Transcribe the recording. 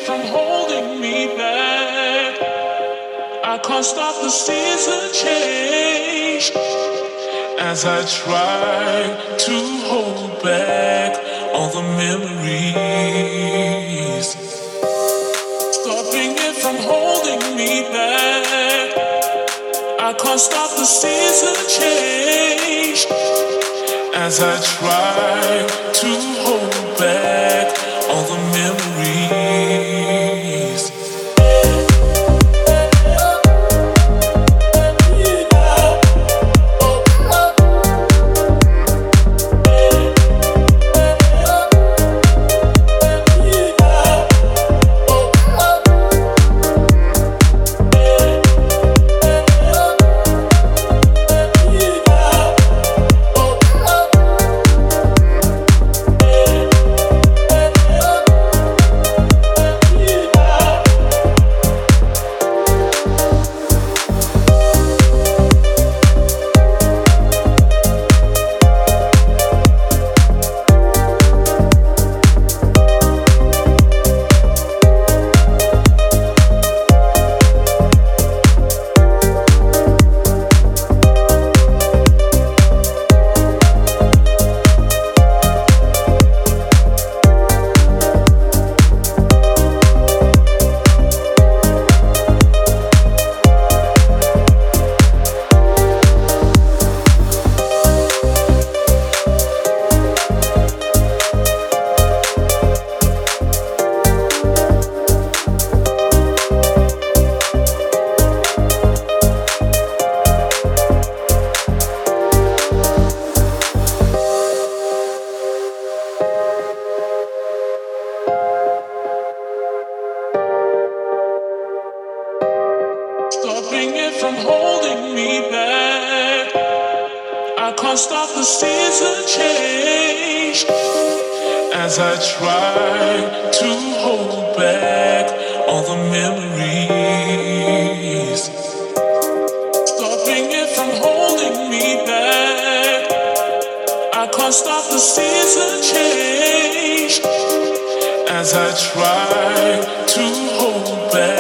from holding me back. I can't stop the season change as I try to hold back all the memories, stopping it from holding me back. I can't stop the season change as I try to hold back all the memories. Stopping it from holding me back. I can't stop the season change as I try to hold back all the memories, stopping it from holding me back. I can't stop the season change as I try to hold back